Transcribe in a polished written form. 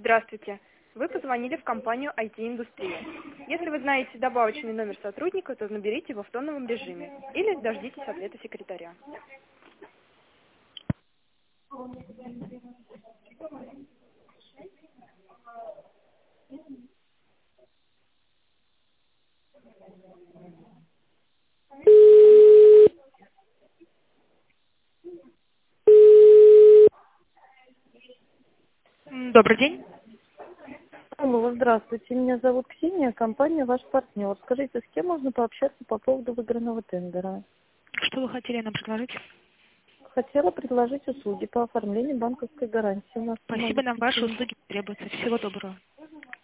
Здравствуйте. Вы позвонили в компанию IT-индустрия. Если вы знаете добавочный номер сотрудника, то наберите его в тоновом режиме или дождитесь ответа секретаря. Добрый день. Алло, здравствуйте. Меня зовут Ксения, компания «Ваш партнер». Скажите, с кем можно пообщаться по поводу выигранного тендера? Что вы хотели нам предложить? Хотела предложить услуги по оформлению банковской гарантии. У нас Спасибо, много нам ваши причин. услуги требуются. Всего доброго.